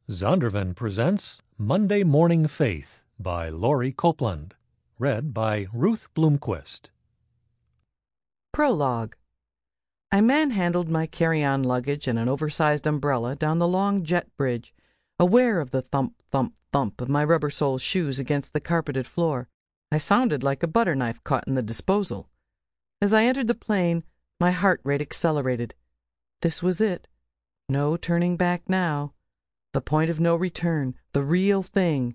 Zondervan presents Monday Morning Faith by Laurie Copeland, read by Ruth Bloomquist. Prologue. I manhandled my carry-on luggage and an oversized umbrella down the long jet bridge, aware of the thump, thump, thump of my rubber-soled shoes against the carpeted floor. I sounded like a butter knife caught in the disposal. As I entered the plane, my heart rate accelerated. This was it. No turning back now. The point of no return, the real thing.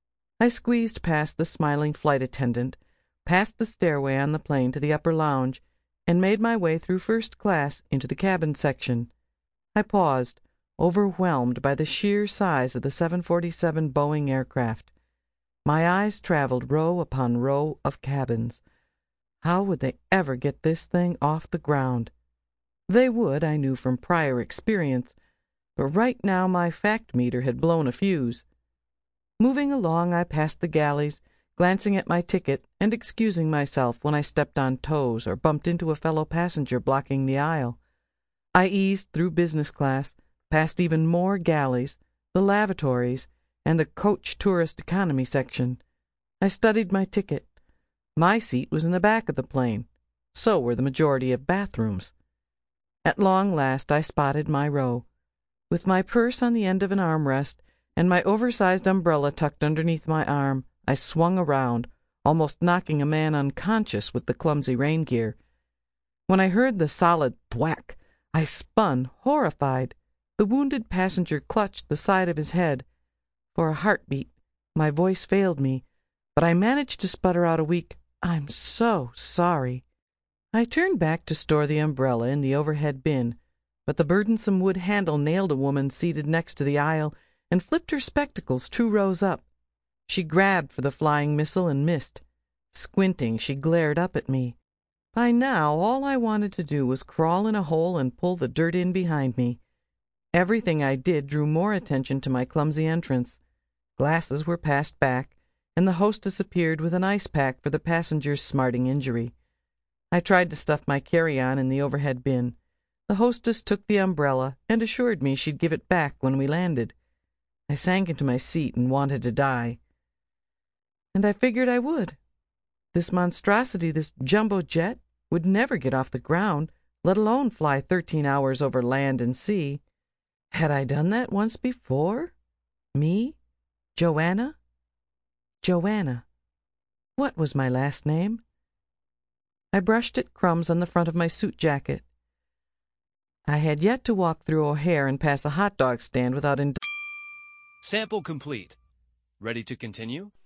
I squeezed past the smiling flight attendant, past the stairway on the plane to the upper lounge, and made my way through first class into the cabin section. I paused, overwhelmed by the sheer size of the 747 Boeing aircraft. My eyes traveled row upon row of cabins. How would they ever get this thing off the ground? They would, I knew from prior experience, but right now my fact meter had blown a fuse. Moving along, I passed the galleys, glancing at my ticket and excusing myself when I stepped on toes or bumped into a fellow passenger blocking the aisle. I eased through business class, past even more galleys, the lavatories, and the coach tourist economy section. I studied my ticket. My seat was in the back of the plane. So were the majority of bathrooms. At long last I spotted my row. With my purse on the end of an armrest and my oversized umbrella tucked underneath my arm, I swung around, almost knocking a man unconscious with the clumsy rain gear. When I heard the solid thwack, I spun, horrified. The wounded passenger clutched the side of his head. For a heartbeat, my voice failed me, but I managed to sputter out a weak, "I'm so sorry." I turned back to store the umbrella in the overhead bin, but the burdensome wood handle nailed a woman seated next to the aisle and flipped her spectacles 2 rows up. She grabbed for the flying missile and missed. Squinting, she glared up at me. By now, all I wanted to do was crawl in a hole and pull the dirt in behind me. Everything I did drew more attention to my clumsy entrance. Glasses were passed back, and the hostess appeared with an ice pack for the passenger's smarting injury. I tried to stuff my carry-on in the overhead bin. The hostess took the umbrella and assured me she'd give it back when we landed. I sank into my seat and wanted to die. And I figured I would. This monstrosity, this jumbo jet, would never get off the ground, let alone fly 13 hours over land and sea. Had I done that once before? Me? Joanna? Joanna. What was my last name? I brushed at crumbs on the front of my suit jacket. I had yet to walk through O'Hare and pass a hot dog stand without Sample complete. Ready to continue?